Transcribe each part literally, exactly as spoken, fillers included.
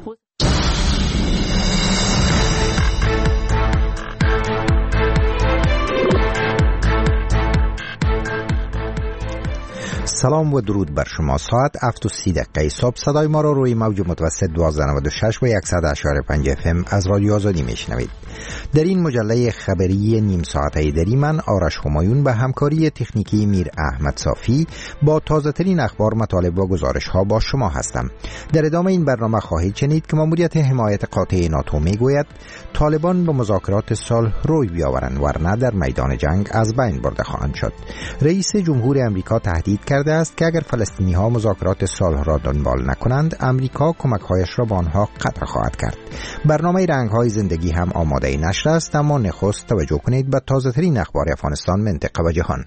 سلام و درود بر شما. ساعت هفت و سی دقیقه صبح صدای ما را روی موج متوسط دوازده نود و شش و صد و اشاره پنج اف ام از رادیو آزادی میشنوید. در این مجله خبری نیم ساعته دری من آرش همایون به همکاری تکنیکی میر احمد صافی با تازه ترین اخبار، مطالب و گزارش ها با شما هستم. در ادامه این برنامه خواهید شنید که ماموریت حمایت قاطع ناتو میگوید طالبان به مذاکرات صلح روی بیاورند ورنه در میدان جنگ از بین برده خواهند شد. رئیس جمهور امریکا تهدید کرده است که اگر فلسطینی ها مذاکرات صلح را دنبال نکنند، امریکا کمک‌هایش را به آنها قطع خواهد کرد. برنامه رنگ‌های زندگی هم آماده نشر است، اما نخست توجه کنید به تازه ترین اخبار افغانستان، منطقه و جهان.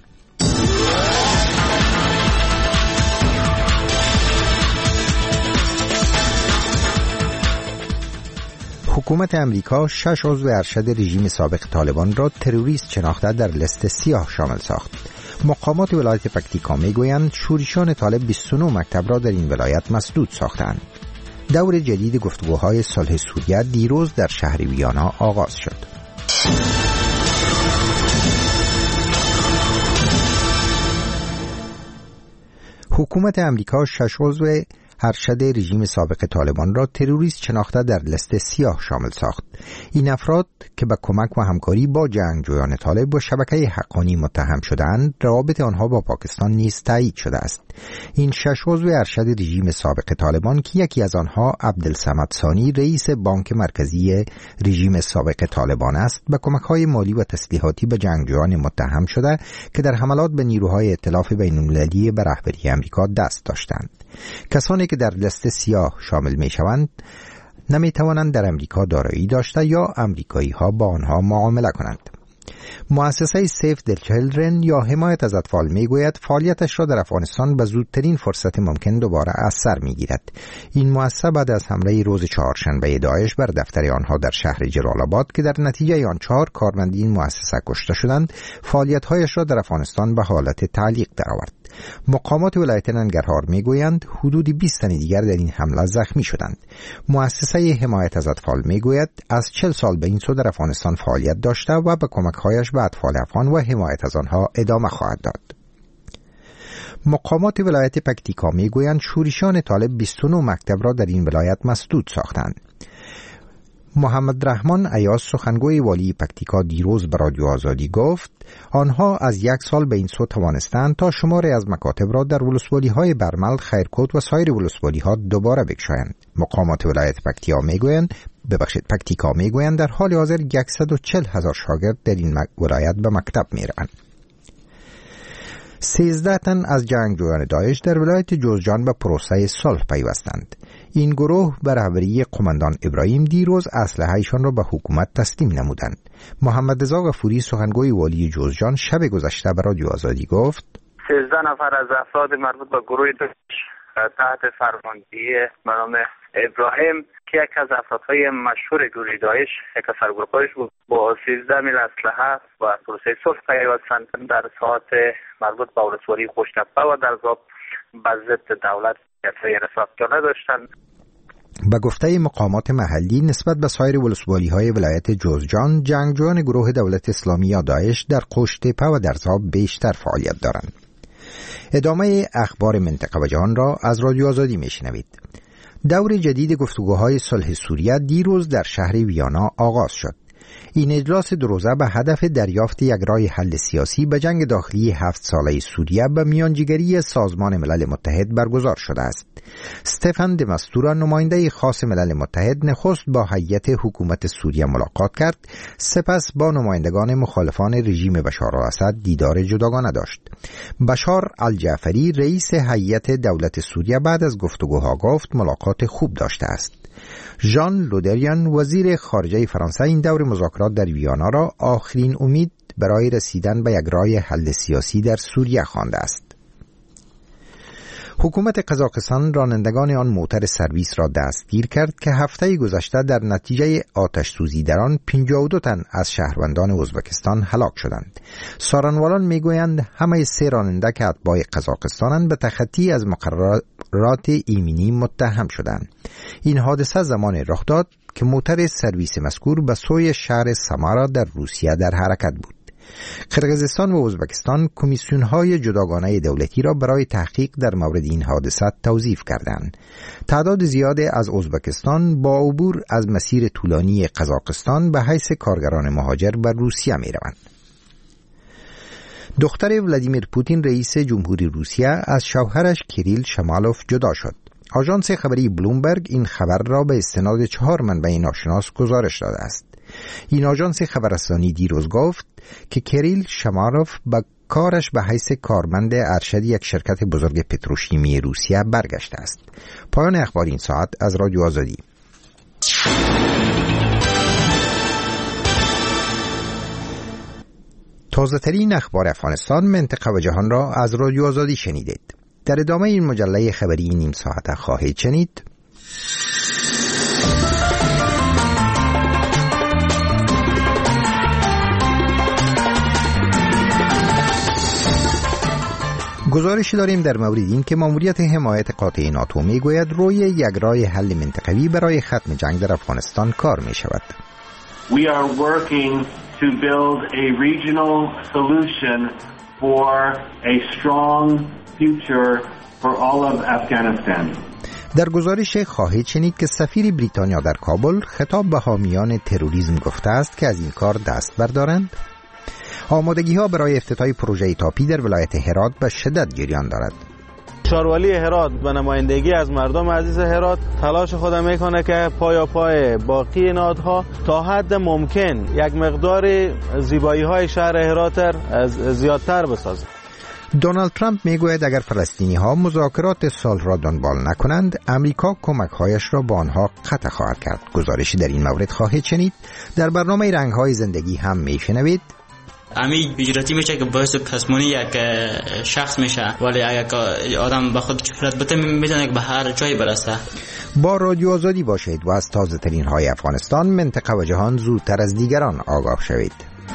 حکومت امریکا شش عضو ارشد رژیم سابق طالبان را تروریست شناخته در لیست سیاه شامل ساخت. مقامات ولایت پکتیکا میگویند شورشیان طالب بیست و نه مکتب را در این ولایت مسدود ساختند. دور جدید گفتگوهای صلح سوریه دیروز در شهر ویانا آغاز شد. حکومت امریکا شش عضو ارشد رژیم سابق طالبان را تروریست شناخته در لیست سیاه شامل ساخت. این افراد که به کمک و همکاری با جنگجویان طالب و شبکه حقانی متهم شدند، روابط آنها با پاکستان نیز تایید شده است. این شش عضو ارشد رژیم سابق طالبان که یکی از آنها عبدالصمد ثانی رئیس بانک مرکزی رژیم سابق طالبان است، به کمک‌های مالی و تسلیحاتی به جنگجویان متهم شده که در حملات به نیروهای ائتلاف بین‌المللی به رهبری آمریکا دست داشتند. کسانی که در لیست سیاه شامل می شوند نمی توانند در امریکا دارایی داشته یا امریکایی ها با آنها معامله کنند. مؤسسه سیف د چیلدرن یا حمایت از اطفال می گوید فعالیتش را در افغانستان به زودترین فرصت ممکن دوباره از سر می گیرد. این مؤسسه بعد از حمله روز چهارشنبه داعش بر دفتر آنها در شهر جلال آباد که در نتیجه آن چهار کارمند این مؤسسه کشته شدند، فعالیت‌هایش را در افغانستان به حالت تعلیق درآورد. مقامات ولایت ننگرهار میگویند حدود بیست تن دیگر در این حمله زخمی شدند. مؤسسه حمایت از اطفال میگوید از چهل سال به این سو در افغانستان فعالیت داشته و به کمک‌هایش به اطفال افغان و حمایت از آنها ادامه خواهد داد. مقامات ولایت پکتیکا میگویند شورشیان طالب بیست و نه مکتب را در این ولایت مسدود ساختند. محمد رحمان ایاز سخنگوی والی پکتیکا دیروز به رادیو آزادی گفت آنها از یک سال به این سو توانستند تا شماری از مکاتب را در ولسوالی‌های برمل، خیرکوت و سایر ولسوالی‌ها دوباره بگشایند. مقامات ولایت پکتیا میگویند ببخشید پکتیکا میگویند در حال حاضر صد و چهل هزار شاگرد در این ولایت به مکتب میروند. سیزده تن از جنگجویان داعش در ولایت جوزجان به پروسه صلح پیوستند. این گروه به رهبری قماندان ابراهیم دیروز اسلحه‌شان را به حکومت تسلیم نمودند. محمد رضا غفوری سخنگوی والی جوزجان شب گذشته به رادیو آزادی گفت سیزده نفر از افراد مربوط به گروه داعش تحت فرماندهی نام ابراهیم که یک از افرادهای مشهور گروه داعش، یک از سرگروه‌هایش بود، با سیزده میل اسلحه و پروسه صلح پیوستند. در ساعت مربوط به ولسوالی خوشنبه و درزاب به ضد دولت رفاقیانه داشتند. به گفته مقامات محلی نسبت به سایر ولسوالی‌های ولایت جوزجان، جنگجویان گروه دولت اسلامی یا داعش در قوشتپه و درزاب بیشتر فعالیت دارند. ادامه اخبار منطقه و جهان را از رادیو آزادی میشنوید. دور جدید گفتگوهای صلح سوریه دیروز در شهر ویانا آغاز شد. این اجلاس دو روزه به هدف دریافت یک راه حل سیاسی به جنگ داخلی هفت ساله سوریه به میانجیگری سازمان ملل متحد برگزار شده است. استفان د مستورا نماینده خاص ملل متحد نخست با هیئت حکومت سوریه ملاقات کرد، سپس با نمایندگان مخالفان رژیم بشار الاسد دیدار جداگانه داشت. بشار الجعفری رئیس هیئت دولت سوریه بعد از گفتگوها گفت ملاقات خوب داشته است. ژان لودریان وزیر خارجه فرانسه این دور مذاکرات در ویانا را آخرین امید برای رسیدن به یک راه حل سیاسی در سوریه خوانده است. حکومت قزاقستان رانندگان آن موتر سرویس را دستگیر کرد که هفته گذشته در نتیجه آتش سوزی در آن پنجاه و دو تن از شهروندان ازبکستان هلاک شدند. سارنوالان میگویند همه سه راننده که اتباع قزاقستانند به تخطی از مقررات مخابرات ایمنی متهم شدند. این حادثه زمان رخ داد که موتر سرویس مذکور به سوی شهر سمارا در روسیه در حرکت بود. قرقیزستان و ازبکستان کمیسیون‌های جداگانه دولتی را برای تحقیق در مورد این حادثه توظیف کردند. تعداد زیادی از ازبکستان با عبور از مسیر طولانی قزاقستان به حیث کارگران مهاجر به روسیه می‌روند. دختر ولادیمیر پوتین رئیس جمهوری روسیه از شوهرش کیریل شمالوف جدا شد. آژانس خبری بلومبرگ این خبر را به استناد چهار منبع ناشناس گزارش داده است. این آژانس خبررسانی دیروز گفت که کیریل شمالوف با کارش به حیث کارمند ارشد یک شرکت بزرگ پتروشیمی روسیه برگشته است. پایان اخبار این ساعت از رادیو آزادی. تازه ترین اخبار افغانستان، منطقه و جهان را از رادیو آزادی شنیدید. در ادامه این مجله خبری نیم ساعته خواهید شنید: گزارشی داریم در مورد این که ماموریت حمایت قاطع ناتو میگوید روی یک راه حل منطقوی برای ختم جنگ در افغانستان کار می شود. We are working to build a regional solution for a strong future for all of Afghanistan. در گزارش خواهید شنید که سفیر بریتانیا در کابل خطاب به حامیان تروریسم گفته است که از این کار دست بردارند. آمادگی ها برای افتتاح پروژه تاپی در ولایت هرات به شدت جریان دارد. شاروالی هرات به نمایندگی از مردم عزیز هرات تلاش خود میکنه که پایا پای باقی نهادها تا حد ممکن یک مقدار زیبایی های شهر هرات زیادتر بسازه. دونالد ترامپ میگوید اگر فلسطینی ها مذاکرات صلح را دنبال نکنند، امریکا کمک هایش را با آنها قطع خواهد کرد. گزارشی در این مورد خواهید شنید. در برنامه رنگ های زندگی هم میشنوید امی بیجراتی میشه که باعث پسمانی یک شخص میشه، ولی اگر آدم به خود شهرت بده میتونه به هر جایی برسه. با رادیو آزادی باشید و از تازه ترین های افغانستان، منطقه و جهان زودتر از دیگران آگاه شوید.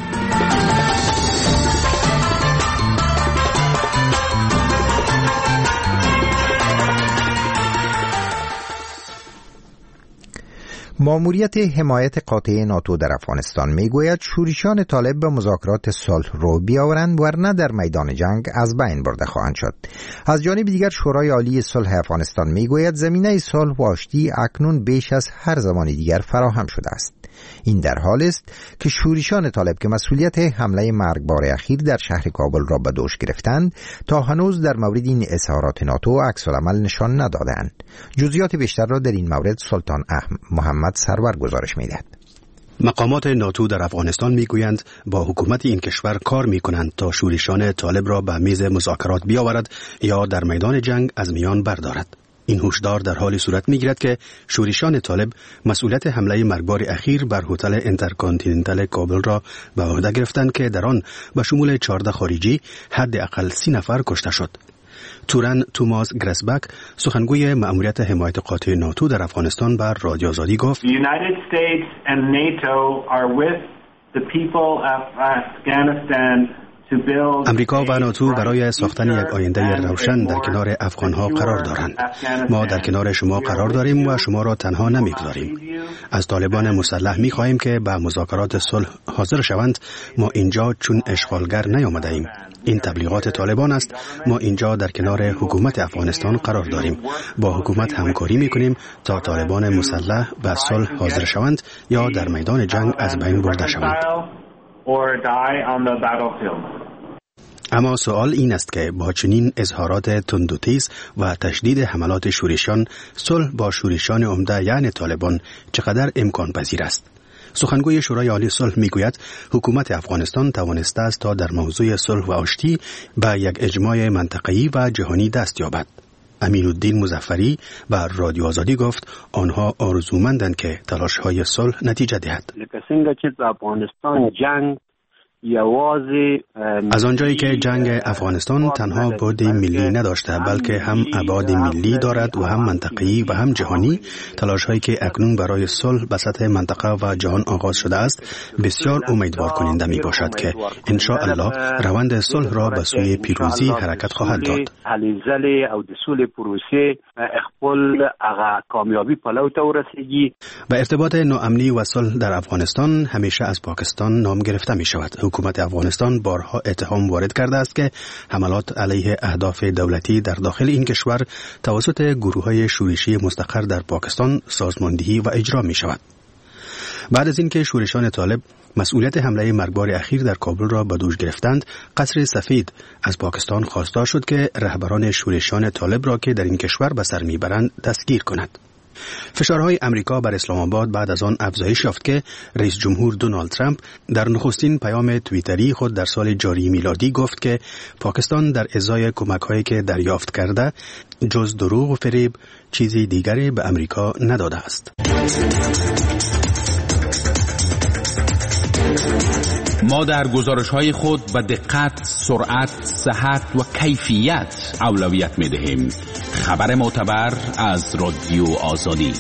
ماموریت حمایت قاطع ناتو در افغانستان میگوید شورشیان طالب به مذاکرات صلح رو بیاورند ورنه در میدان جنگ از بین برده خواهند شد. از جانب دیگر شورای عالی صلح افغانستان میگوید زمینه صلح و آشتی اکنون بیش از هر زمان دیگر فراهم شده است. این در حال است که شورشیان طالب که مسئولیت حمله مرگبار اخیر در شهر کابل را به دوش گرفتند تا هنوز در مورد این اظهارات ناتو عکس العمل نشان ندادند. جزئیات بیشتر را در این مورد سلطان احمد محمد سرور گزارش می‌دهد. مقامات ناتو در افغانستان میگویند با حکومت این کشور کار میکنند تا شورشیان طالب را به میز مذاکرات بیاورد یا در میدان جنگ از میان بردارد. این هشدار در حالی صورت میگیرد که شورشیان طالب مسئولیت حمله مرگبار اخیر بر هتل انترکانتیننتال کابل را به عهده گرفتند که در آن به شمول چهارده خارجی حداقل سی نفر کشته شد. تورن توماس گرسبک سخنگوی مأموریت حمایت قاطع ناتو در افغانستان بر رادیو آزادی گفت: The United States and NATO are with the people of Afghanistan. امریکا و ناتو برای ساختن یک آینده روشن در کنار افغانها قرار دارند. ما در کنار شما قرار داریم و شما را تنها نمیگذاریم. از طالبان مسلح میخواهیم که به مذاکرات صلح حاضر شوند. ما اینجا چون اشغالگر نیامده ایم. این تبلیغات طالبان است. ما اینجا در کنار حکومت افغانستان قرار داریم. با حکومت همکاری میکنیم تا طالبان مسلح به صلح حاضر شوند یا در میدان جنگ از بین برده شوند. اما سوال این است که با چنین اظهارات تند و تیز و تشدید حملات شورشیان، صلح با شورشیان عمده یعنی طالبان چقدر امکان پذیر است؟ سخنگوی شورای عالی صلح میگوید حکومت افغانستان توانسته است تا در موضوع صلح و آشتی به یک اجماع منطقه‌ای و جهانی دست یابد. امین‌الدین مظفری بر رادیو آزادی گفت آنها آرزومندند که تلاش‌های صلح نتیجه دهد. لکه څنګه چې افغانستان جنگ از آنجایی که جنگ افغانستان تنها بعد ملی نداشته بلکه هم ابعاد ملی دارد و هم منطقه‌ای و هم جهانی، تلاش‌هایی که اکنون برای صلح به سطح منطقه و جهان آغاز شده است بسیار امیدوار کننده می باشد که ان شاء الله روند صلح را به سوی پیروزی حرکت خواهد داد. به ارتباط ناامنی و صلح در افغانستان همیشه از پاکستان نام گرفته می شود. حکومت افغانستان بارها اتهام وارد کرده است که حملات علیه اهداف دولتی در داخل این کشور توسط گروه‌های شورشی مستقر در پاکستان سازماندهی و اجرا می شود. بعد از اینکه شورشان طالب مسئولیت حمله مرگبار اخیر در کابل را به دوش گرفتند، قصر سفید از پاکستان خواستار شد که رهبران شورشان طالب را که در این کشور به سر میبرند دستگیر کند. فشارهای امریکا بر اسلام آباد بعد از آن افزایش یافت که رئیس جمهور دونالد ترامپ در نخستین پیام توییتری خود در سال جاری میلادی گفت که پاکستان در ازای کمک‌هایی که دریافت کرده جز دروغ و فریب چیزی دیگری به امریکا نداده است. ما در گزارش‌های خود به دقت، سرعت، صحت و کیفیت اولویت می‌دهیم. خبر معتبر از رادیو آزادی.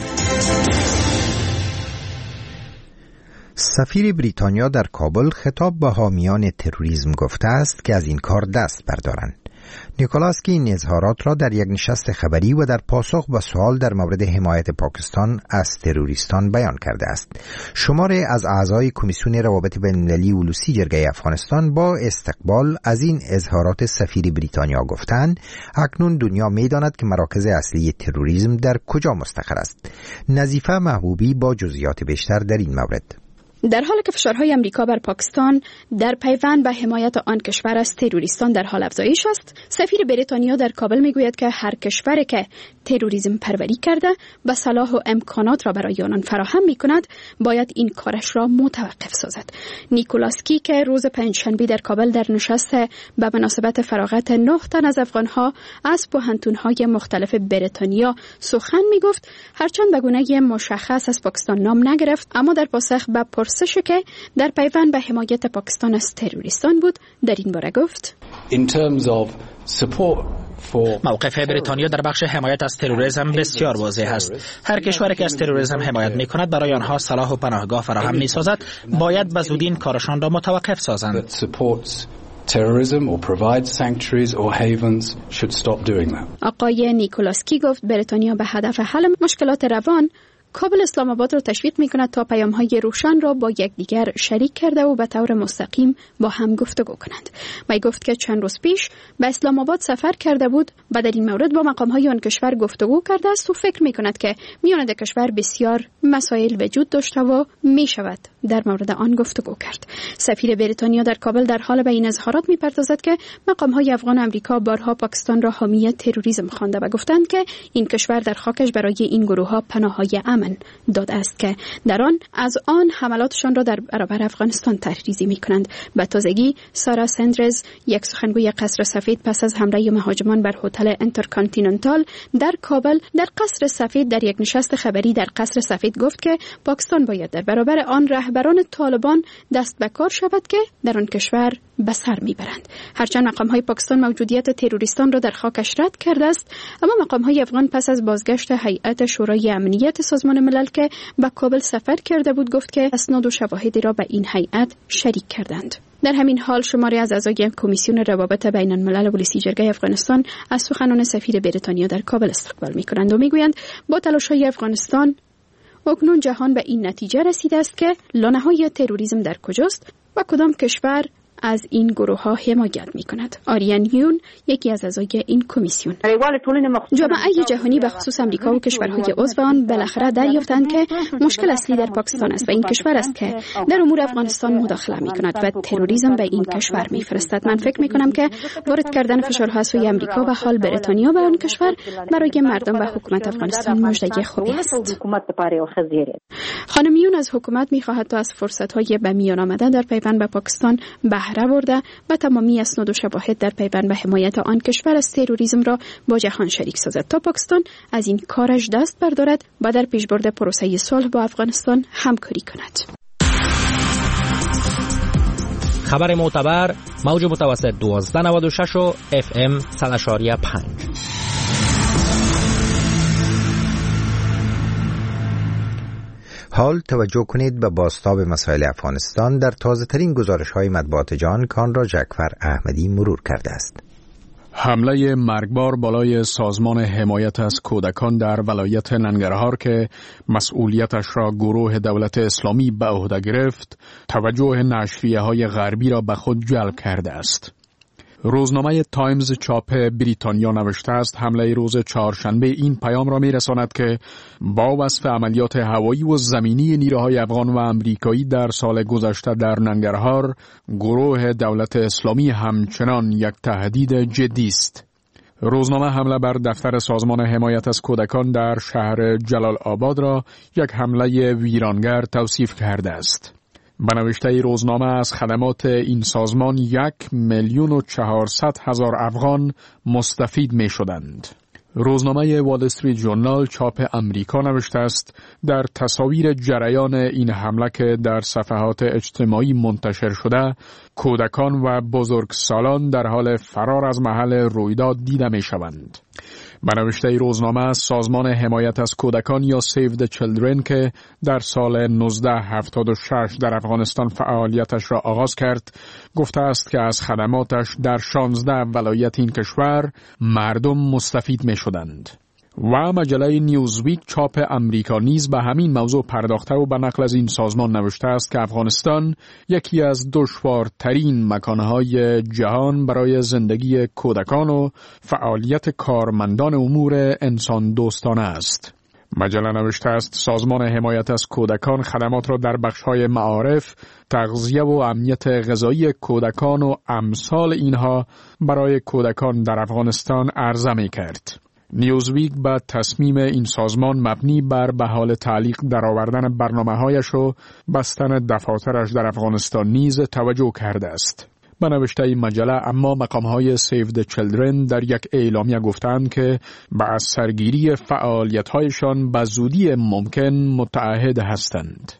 سفیر بریتانیا در کابل خطاب به حامیان تروریسم گفته است که از این کار دست بردارند. نیکولاسکی این اظهارات را در یک نشست خبری و در پاسخ به سوال در مورد حمایت پاکستان از تروریستان بیان کرده است. شماری از اعضای کمیسیون روابط بین‌المللی اولوسی جرگه افغانستان با استقبال از این اظهارات سفیر بریتانیا گفتند اکنون دنیا می‌داند که مراکز اصلی تروریسم در کجا مستقر است. نظیفه محبوبی با جزئیات بیشتر در این مورد. در حالی که فشارهای امریکا بر پاکستان در پیوند به حمایت آن کشور از تروریستان در حال افزایش است، سفیر بریتانیا در کابل میگوید که هر کشوری که تروریسم پروری کرده و صلاح و امکانات را برای آنان فراهم میکند باید این کارش را متوقف سازد. نیکولاسکی که روز پنجشنبه در کابل در نشست به مناسبت فراغت نه تن از افغانها از پوهنتون‌های مختلف بریتانیا سخن میگفت، هرچند به گونه مشخص از پاکستان نام نگرفت، اما در پاسخ به پرسشی که در پیوند به حمایت پاکستان از تروریستان بود در این باره گفت: موقف بریتانیا در بخش حمایت از تروریسم بسیار واضح است. هر کشوری که از تروریسم حمایت می کند برای آنها سلاح و پناهگاه فراهم می سازد باید به زودی این کارشان را متوقف سازند. آقای نیکولاسکی گفت بریتانیا به هدف حل مشکلات روان کابل اسلام آباد را تشویق می کند تا پیام‌های روشن را با یکدیگر شریک کرده و به طور مستقیم با هم گفتگو کنند. وی گفت که چند روز پیش به اسلام آباد سفر کرده بود و در این مورد با مقام‌های آن کشور گفتگو کرده است و فکر می کند که میان دو کشور بسیار مسائل وجود داشته و می شود در مورد آن گفتگو کرد. سفیر بریتانیا در کابل در حال به این اظهارات می پردازد که مقام‌های افغان آمریکا بارها پاکستان را حامی تروریسم خوانده و گفتند که این کشور در خاکش برای این گروه‌ها پناه‌های امن داده است که در آن از آن حملاتشان را در برابر افغانستان تحریزی می کنند. به تازگی سارا سندرز، یک سخنگوی قصر سفید، پس از حمله مهاجمان بر هتل انترکانتیننتال در کابل در قصر سفید در یک نشست خبری در قصر سفید گفت که پاکستان باید در برابر آن رهبران طالبان دست به کار شود که در آن کشور به سر میبرند. هرچند مقام‌های پاکستان موجودیت تروریستان را در خاکش رد کرده است، اما مقام‌های افغان پس از بازگشت هیئت شورای امنیت سازمان ملل که به کابل سفر کرده بود گفت که اسناد و شواهدی را به این هیئت شریک کردند. در همین حال شماری از اعضای کمیسیون روابط بین الملل اولوسی جرگه افغانستان از سخنان سفیر بریتانیا در کابل استقبال می‌کنند و می‌گویند با تلاش‌های افغانستان اکنون جهان به این نتیجه رسیده است که لانه‌های تروریسم در کجاست و کدام کشور از این گروه ها حمایت می کند. آریان یون یکی از اعضای این کمیسیون: جامعه جهانی به خصوص امریکا و کشورهای عضو آن بالاخره دریافتند که مشکل اصلی در پاکستان است و این کشور است که در امور افغانستان مداخله می کند و تروریسم به این کشور می فرستد. من فکر می کنم که وارد کردن فشارها سوی امریکا و حال بریتانیا به آن کشور برای مردم و حکومت افغانستان مژده خوبی است. خانم یون از حکومت می خواهد تا از فرصت های به میان آمده در پیوند به پاکستان بهره برده و تمامی اسناد و شواهد در پیوند به حمایت آن کشور از تروریسم را با جهان شریک سازد تا پاکستان از این کارش دست بردارد و در پیشبرد پروسه صلح با افغانستان همکاری کند. خبر معتبر موج متوسط دوازده نود و شش و اف ام صد و شش و پنج. حال توجه کنید به بازتاب مسائل افغانستان در تازه ترین گزارش های مطبوعات جهان که آن را جعفر احمدی مرور کرده است. حمله مرگبار بالای سازمان حمایت از کودکان در ولایت ننگرهار که مسئولیتش را گروه دولت اسلامی به عهده گرفت، توجه نشریه های غربی را به خود جلب کرده است. روزنامه تایمز چاپ بریتانیا نوشته است حمله روز چهارشنبه این پیام را می‌رساند که با وصف عملیات هوایی و زمینی نیروهای افغان و امریکایی در سال گذشته در ننگرهار، گروه دولت اسلامی همچنان یک تهدید جدی است. روزنامه حمله بر دفتر سازمان حمایت از کودکان در شهر جلال آباد را یک حمله ویرانگر توصیف کرده است. به نوشته روزنامه از خدمات این سازمان یک میلیون و چهارصد هزار افغان مستفید می شدند. روزنامه وال استریت ژورنال چاپ امریکا نوشته است در تصاویر جریان این حمله که در صفحات اجتماعی منتشر شده، کودکان و بزرگسالان در حال فرار از محل رویداد دیده می شوند. به نوشته روزنامه سازمان حمایت از کودکان یا Save the Children که در سال نوزده هفتاد و شش در افغانستان فعالیتش را آغاز کرد، گفته است که از خدماتش در شانزده ولایت این کشور مردم مستفید می شدند. و مجله نیوزویک چاپ امریکا نیز به همین موضوع پرداخته و به نقل از این سازمان نوشته است که افغانستان یکی از دشوارترین مکانهای جهان برای زندگی کودکان و فعالیت کارمندان امور انسان دوستانه است. مجله نوشته است سازمان حمایت از کودکان خدمات را در بخش‌های معارف، تغذیه و امنیت غذایی کودکان و امثال اینها برای کودکان در افغانستان عرضه می کرد. نیوزویک به تصمیم این سازمان مبنی بر به حال تعلیق درآوردن برنامه‌هایش و بستن دفاترش در افغانستان نیز توجه کرده است. به نوشته این مجله اما مقام‌های Save the Children در یک اعلامیه گفتند که به از سرگیری فعالیت‌هایشان به زودی ممکن متعهد هستند.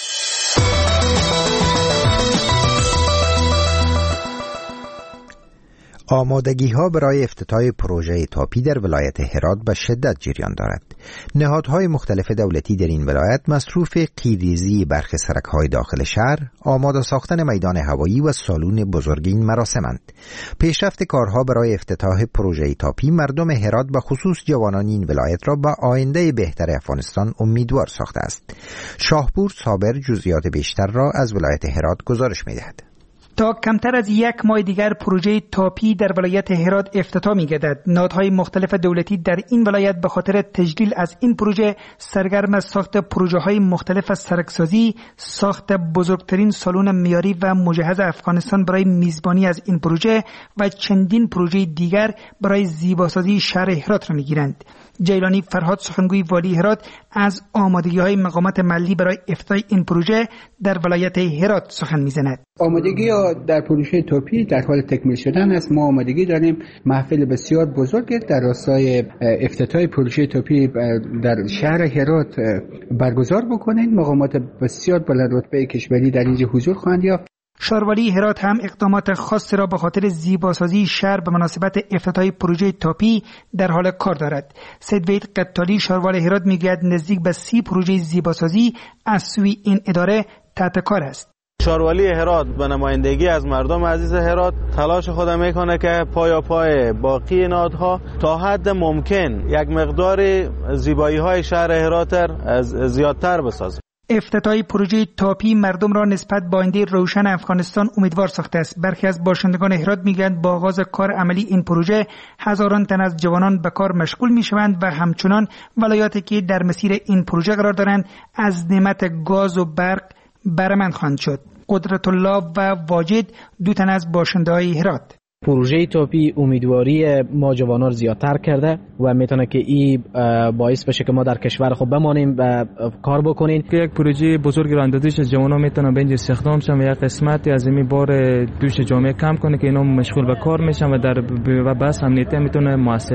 آمادگی ها برای افتتاح پروژه تاپی در ولایت هرات به شدت جریان دارد. نهادهای مختلف دولتی در این ولایت مصروف قیریزی برخی سرک‌های داخل شهر، آماده ساختن میدان هوایی و سالن بزرگ این مراسمند. پیشرفت کارها برای افتتاح پروژه تاپی مردم هرات به خصوص جوانان این ولایت را به آینده بهتر افغانستان امیدوار ساخته است. شاهپور صابر جزئیات بیشتر را از ولایت هرات گزارش می‌دهد. تا کمتر از یک ماه دیگر پروژه تاپی در ولایت هرات افتتاح می‌گردد. نهادهای مختلف دولتی در این ولایت به خاطر تجلیل از این پروژه سرگرم از ساخت پروژه‌های مختلف از سرکسازی، ساخت بزرگترین سالن معیاری و مجهز افغانستان برای میزبانی از این پروژه و چندین پروژه دیگر برای زیباسازی شهر هرات را می‌گیرند. جیلانی فرهاد سخنگوی والی هرات از آمادگی‌های مقامات محلی برای افتتاح این پروژه در ولایت هرات سخن می‌زند. آمادگی در پروژه تاپی در حال تکمیل شدن است. ما آمادگی داریم محفل بسیار بزرگ در راستای افتتاح پروژه تاپی در شهر هرات برگزار بکنیم. مقامات بسیار بلندرتبه کشوری در اینجا حضور خواهند یافت. شاروالی هرات هم اقدامات خاصی را به خاطر زیباسازی شهر به مناسبت افتتاح پروژه تاپی در حال کار دارد. سید وحید قطالی شاروال هرات میگوید نزدیک به سی پروژه زیباسازی از سوی این اداره تحت کار است. شاروالی هرات به نمایندگی از مردم عزیز هرات تلاش خود میکنه که پایا پای باقی نهادها تا حد ممکن یک مقدار زیبایی های شهر هرات زیادتر بسازه. افتتاح پروژه تاپی مردم را نسبت به آینده روشن افغانستان امیدوار ساخته است. برخی از باشندگان هرات میگویند با آغاز کار عملی این پروژه هزاران تن از جوانان به کار مشغول میشوند و همچنان ولایاتی که در مسیر این پروژه قرار دارند از نعمت گاز و برق برمند خواهند شد. قدرت الله و واجد دو تن از باشنده‌های هرات. پروژه تاپی امیدواری ما جوانان زیادتر کرده و میتونه که این باعث بشه که ما در کشور خود بمانیم و کار بکنیم. که یک پروژه بزرگی را اندازش از جوانان میتونه به اینجا استخدام شن و یک قسمتی از این بار دوش جامعه کم کنه که اینا مشغول به کار میشن و در و بس امنیتی میتونه موثر باشه.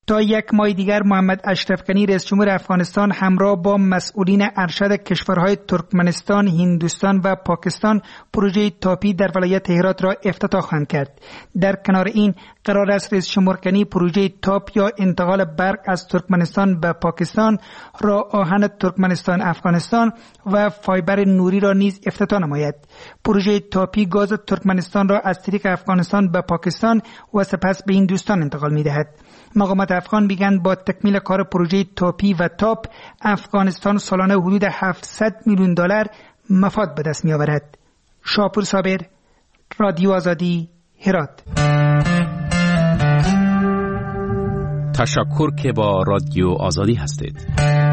تا یک ماه دیگر محمد اشرف غنی رئیس جمهور افغانستان همراه با مسئولین ارشد کشورهای ترکمنستان، هندوستان و پاکستان پروژه تاپی در ولایت هرات را افتتاح خواهند کرد. در کنار این قرار است رئیس جمهور غنی پروژه تاپ یا انتقال برق از ترکمنستان به پاکستان، راه آهن ترکمنستان افغانستان و فایبر نوری را نیز افتتاح نماید. پروژه تاپی گاز ترکمنستان را از طریق افغانستان به پاکستان و سپس به هندوستان انتقال می‌دهد. مقامات افغان میگن با تکمیل کار پروژه تاپی و تاپ افغانستان سالانه حدود هفتصد میلیون دلار مفاد به دست می‌آورد. شاپور صابر، رادیو آزادی، هرات. تشکر که با رادیو آزادی هستید.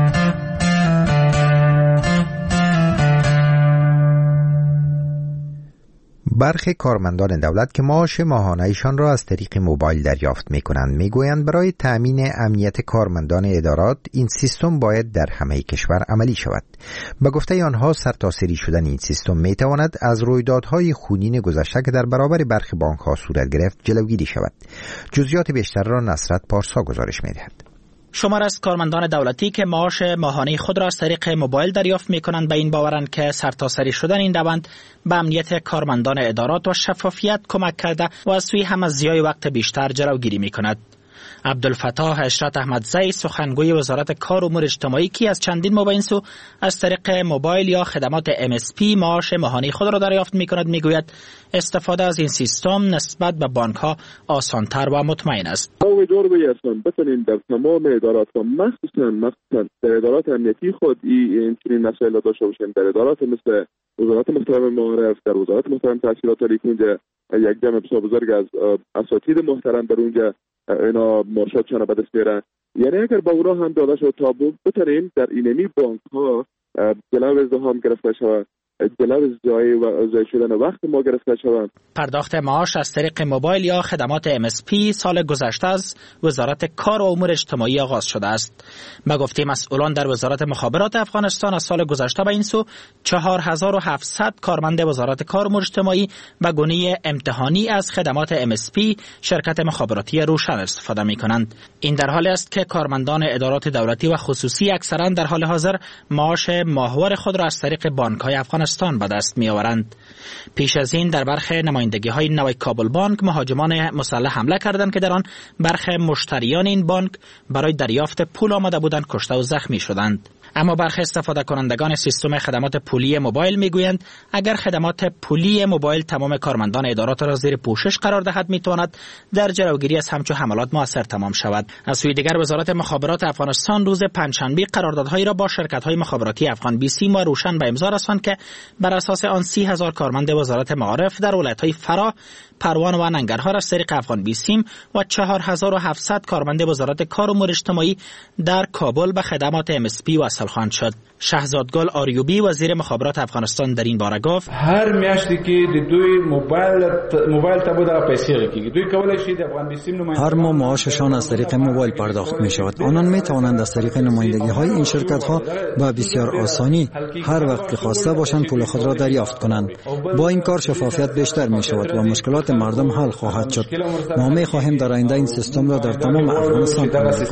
برخی کارمندان دولت که معاش ماهانه‌ایشان را از طریق موبایل دریافت می‌کنند می‌گویند برای تأمین امنیت کارمندان ادارات این سیستم باید در همه کشور عملی شود. به گفته آنها سرتاسری شدن این سیستم می‌تواند از رویدادهای خونین گذشته که در برابر برخی بانک‌ها صورت گرفت جلوگیری شود. جزئیات بیشتر را نصرت پارسا گزارش می‌دهد. شمار از کارمندان دولتی که معاش ماهانه خود را از طریق موبایل دریافت می‌کنند به این باورند که سرتاسری شدن این روند به امنیت کارمندان ادارات و شفافیت کمک کرده و از سوی هم از ضیاع وقت بیشتر جلوگیری می‌کند. عبدالفتاح اشرت احمدزی سخنگوی وزارت کار و امور اجتماعی که از چندین ماه به این سو از طریق موبایل یا خدمات ام اس پی معاش ماهانه خود را دریافت می‌کند میگوید استفاده از این سیستم نسبت به بانک‌ها آسان‌تر و مطمئن است. امیدوار باشیم بتونیم در تمام ادارات و مخصوصاً مخصوصاً در ادارات امنیتی خود این چنین مسائل را داشته باشیم. در ادارات مثل وزارت محترم معارف، در وزارت محترم تحصیلات عالی که اونجا یک جمع بسیار بزرگ از اساتید محترم در اونجا اینا معاشاتشان به دست میارن، یعنی اگر با اونا هم داده شد تا بتونیم در اینمی بانک ها جلو ازدحام گرفته شود، جلو ضایع و ضایع شدن وقت ما گرفته شود. پرداخت معاش از طریق موبایل یا خدمات ام اس پی سال گذشته از وزارت کار و امور اجتماعی آغاز شده است. به گفته مسئولان در وزارت مخابرات افغانستان از سال گذشته به این سو چهار هزار و هفتصد کارمند وزارت کار و امور اجتماعی به گونه امتحانی از خدمات ام اس پی شرکت مخابراتی روشن استفاده می‌کنند. این در حالی است که کارمندان ادارات دولتی و خصوصی اکثرا در حال حاضر معاش ماهوار خود را از طریق بانک‌های افغانستان به دست می‌آورند. پیش از این در برخی نمایندگی‌های نوای کابل بانک مهاجمان مسلح حمله کردند که در آن برخی مشتریان این بانک برای دریافت پول آمده بودند کشته و زخمی شدند. اما برخی استفاده کنندگان سیستم خدمات پولی موبایل میگویند اگر خدمات پولی موبایل تمام کارمندان ادارات را زیر پوشش قرار دهد میتواند در جلوگیری از همچون حملات مؤثر تمام شود. از سوی دیگر وزارت مخابرات افغانستان روز پنجشنبه قراردادهایی را با شرکت‌های مخابراتی افغان بیسیم و روشن به امضا رساند که بر اساس آن سی هزار کارمند وزارت معارف در ولایت‌های فرا، پروان و ننگرهار از طریق افغان بیسیم و چهار هزار و هفتصد کارمند وزارت کار و امور اجتماعی در کابل به خدمات ام اس پی وصل خواهند شد. شهزادگل آریوبی وزیر مخابرات افغانستان در این باره گفت هر میاشتی که د دوی موبایل موبایل ته بوده پیسې کیږي دوی کولای شي د افغان بیسیم نماینده هر ماه معاششان از طریق موبایل پرداخت می شود. آنان می توانند از طریق نمایندگی های این شرکت ها با بسیار آسانی هر وقت که خواسته باشند پول خود را دریافت کنند. با این کار شفافیت بیشتر می شود و مشکلات مردم حل خواهد شد. ما می خواهیم در آینده این سیستم را در تمام افغانستان عملی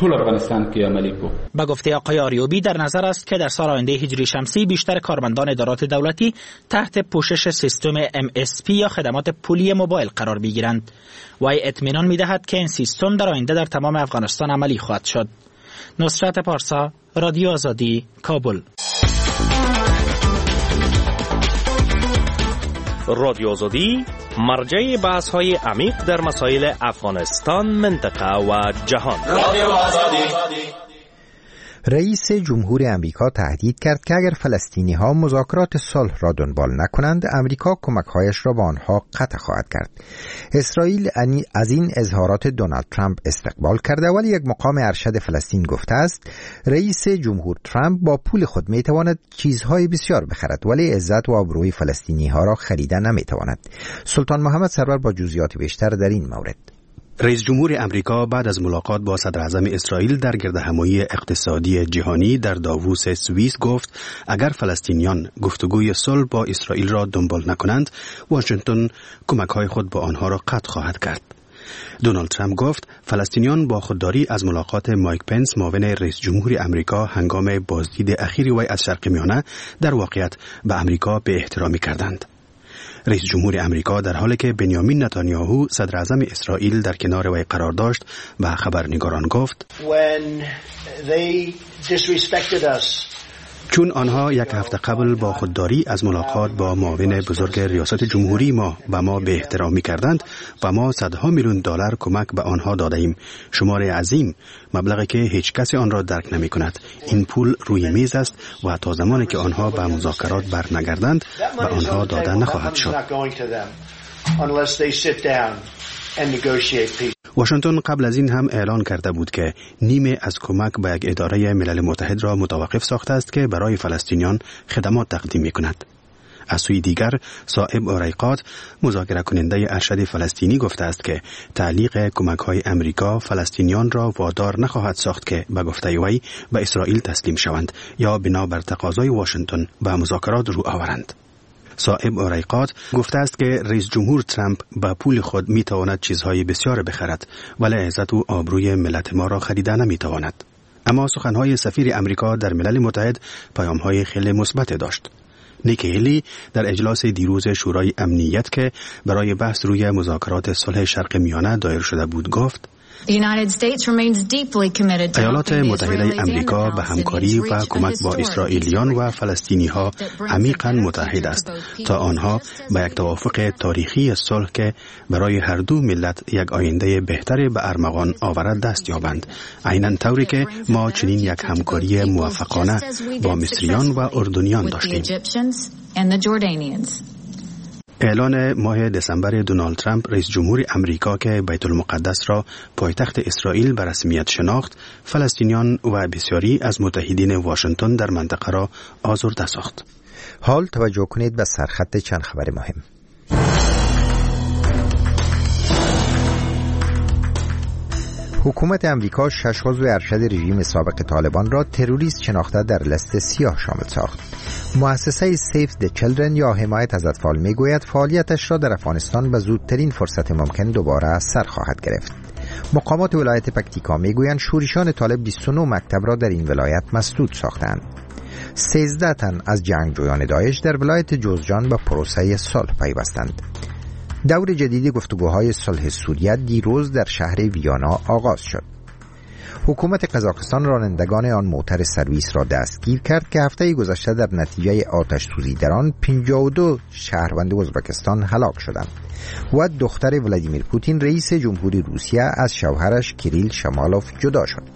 کنیم. با گفته آقای آریوبی در نظر است که در سال آینده هجری شمسی بیشتر کارمندان ادارات دولتی تحت پوشش سیستم ام اس پی یا خدمات پولی موبایل قرار بگیرند. وی اطمینان می‌دهد که این سیستم در آینده در تمام افغانستان عملی خواهد شد. نصرت پارسا، رادیو آزادی، کابل. رادیو آزادی مرجع بحث‌های عمیق در مسائل افغانستان، منطقه و جهان. رادیو آزادی. رئیس جمهور امریکا تهدید کرد که اگر فلسطینی‌ها مذاکرات صلح را دنبال نکنند، امریکا کمک‌هایش را به آنها قطع خواهد کرد. اسرائیل از این اظهارات دونالد ترامپ استقبال کرده، ولی یک مقام ارشد فلسطین گفته است رئیس جمهور ترامپ با پول خود می‌تواند چیزهای بسیار بخرد، ولی عزت و آبروی فلسطینی‌ها را خریده نمی‌تواند. سلطان محمد سرور با جزئیات بیشتر در این مورد. رئیس جمهور امریکا بعد از ملاقات با صدر اعظم اسرائیل در گردهمایی اقتصادی جهانی در داووس سوئیس گفت اگر فلسطینیان گفتگوی صلح با اسرائیل را دنبال نکنند، واشنگتن کمک‌های خود با آنها را قطع خواهد کرد. دونالد ترامپ گفت فلسطینیان با خودداری از ملاقات مایک پنس معاون رئیس جمهور امریکا هنگام بازدید اخیر وی از شرق میانه در واقعیت به امریکا به احترامی کردند. رئیس جمهور امریکا در حالی که بنیامین نتانیاهو صدر اعظم اسرائیل در کنار وی قرار داشت و خبرنگاران گفت چون آنها یک هفته قبل با خودداری از ملاقات با معاون بزرگ ریاست جمهوری ما و ما به احترامی کردند و ما صدها میلیون دلار کمک به آنها داده ایم. شمار عظیم، مبلغی که هیچ کسی آن را درک نمی کند. این پول روی میز است و تا زمانی که آنها به مذاکرات برنگردند به آنها داده نخواهد شد. واشنگتن قبل از این هم اعلان کرده بود که نیمه از کمک به یک اداره ملل متحد را متوقف ساخته است که برای فلسطینیان خدمات تقدیم می کند. از سوی دیگر صاحب اوریقات مذاکره کننده ارشد فلسطینی گفته است که تعلیق کمک های امریکا فلسطینیان را وادار نخواهد ساخت که به گفته وی به اسرائیل تسلیم شوند یا بنابر تقاضای واشنگتن به مذاکرات رو آورند. صاحب اوریقات گفته است که رئیس جمهور ترامپ با پول خود می تواند چیزهای بسیار بخرد ولی عزت و آبروی ملت ما را خریده نمی تواند. اما سخنهای سفیر امریکا در ملل متحد پیامهای خیلی مثبت داشت. نیکی هیلی در اجلاس دیروز شورای امنیت که برای بحث روی مذاکرات صلح شرق میانه دایر شده بود گفت ایالات متحده امریکا به همکاری و کمک با اسرائیلیان و فلسطینی ها عمیقاً متحد است تا آنها به یک توافق تاریخی صلح که برای هر دو ملت یک آینده بهتر به ارمغان آورد دست یابند. عیناً طوری که ما چنین یک همکاری موفقانه با مصریان و اردنیان داشتیم. اعلان ماه دسامبر دونالد ترامپ رئیس جمهور امریکا که بیت المقدس را پایتخت اسرائیل به رسمیت شناخت، فلسطینیان و بسیاری از متحدین واشنگتن در منطقه را آزرده ساخت. حال توجه کنید به سرخط چند خبر مهم. حکومت امریکا شش عضو ارشد رژیم سابق طالبان را تروریست شناخته در لست سیاه شامل ساخت. مؤسسه سیف د چیلدرن یا حمایت از اطفال میگوید فعالیتش را در افغانستان به زودترین فرصت ممکن دوباره از سر خواهد گرفت. مقامات ولایت پکتیکا میگویند شورشان طالب بیست و نه مکتب را در این ولایت مسدود ساختند. سیزده تن از جنگجویان داعش در ولایت جوزجان به پروسه صلح پیوستند. دور جدید گفتگوهای صلح سوریه دیروز در شهر ویانا آغاز شد. حکومت قزاقستان رانندگان آن موتر سرویس را دستگیر کرد که هفته گذشته در نتیجه آتش سوزی در آن پنجاه و دو شهروند ازبکستان هلاک شدند و دختر ولادیمیر پوتین رئیس جمهوری روسیه از شوهرش کیریل شمالوف جدا شد.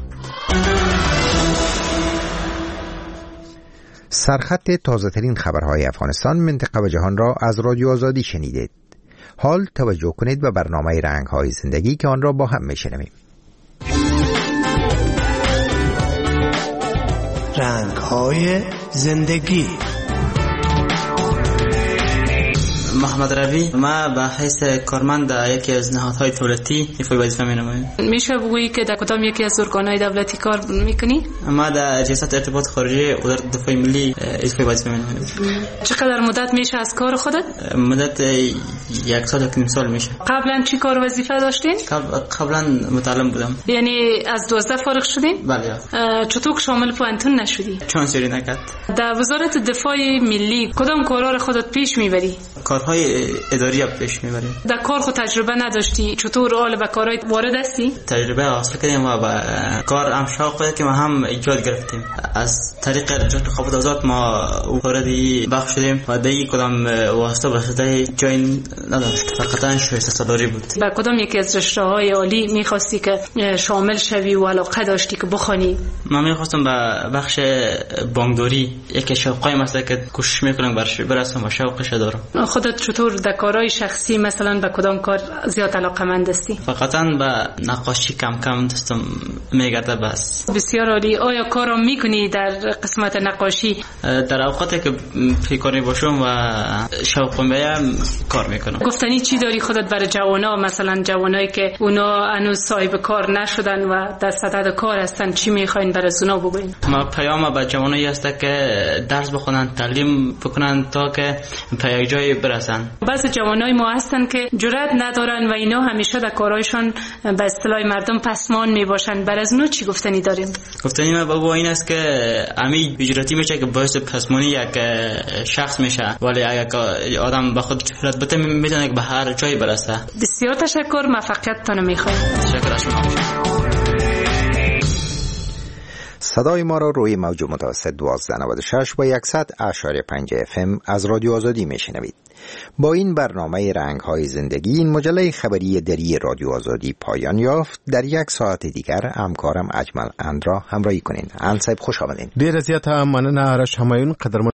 سرخط تازه‌ترین خبرهای افغانستان، منطقه و جهان را از رادیو آزادی شنیدید. حال توجه کنید به برنامه رنگ‌های زندگی که آن را با هم میشنویم. رنگ‌های زندگی. محمد روی، ما به حیث کارمند یکی از نهادهای دولتی ایفای وظیفه می‌نمایم. میشه بگویی که در کدام یکی از ارگان‌های دولتی کار می‌کنی؟ ما در ریاست ارتباط خارجی و در دفاع ملی ایفای وظیفه می‌نمایم. چقدر مدت میشه از کار خودت؟ مدت یک سال یک نیم سال میشه. قبلا چی کار وظیفه داشتین؟ قبلا متعلم بودم. یعنی از دوازده فارغ شدین؟ بله. چطور شامل پوانتون نشدی؟ چون سری نکرد. در وزارت دفاع ملی کدام کارا رو خودت پیش میبری؟ کارهای اداری پیش میبریم. در کار خود تجربه نداشتی، چطور حال به کارهای وارد هستی؟ تجربه حاصل کردیم و با کار هم شوق که ما هم ایجاد گرفتیم. از طریق رقابت آزاد ما وارد بخش شدیم و دیگه کدام واسطه واسطه جای نداشت، فقط شایسته سالاری بود. با کدام یکی از رشته‌های عالی می‌خواستی که شامل شوی و علاقه داشتی که بخوانی؟ من می‌خواستم به بخش بانکداری، یکی شوقای مثلا که کوشش می‌کنم برش برسم و شوقش دارم. خودت چطور در کارهای شخصی مثلا به کدام کار زیاد علاقه‌مند هستی؟ فقطاً به نقاشی کم کم دستم میگرده بس. بسیار عالی. آیا کارو میکنی در قسمت نقاشی؟ در اوقاتی که پیکاری باشم و شوقم بیام کار میکنم. گفتنی چی داری خودت برای جوانا، مثلا جوانایی که اونا هنوز صاحب کار نشدن و در صدد کار هستن، چی میخواین برای اونا بگین؟ ما پیام به جوانایی هست که درس بخونن، تعلیم بکنن تا که به یک جای برسن. هستند. بعضی جوانای ما هستن که جرأت ندارن و اینا همیشه در کارهایشان به اصطلاح مردم پسمان میباشن. بر از نو چی گفتنی داریم؟ گفتنی ما بابا این است که امی جرأتی میشه که باعث پسمانی یک شخص میشه، ولی اگر آدم به خود جرأت بده میتونه که به هر جایی برسه. بسیار تشکر، موفقیتتون میخوایم. تشکر از شما. صدای ما را روی موج متوسط دوازده نود و شش با صد اشاری پنج اف ام از رادیو آزادی میشنوید. با این برنامه رنگ‌های زندگی این مجله خبری دری رادیو آزادی پایان یافت. در یک ساعت دیگر همکارم اجمل اند را همراهی کنین. اند صاحب خوش آمدین. ډیر زیاته مننه آرش همایون. قدرمن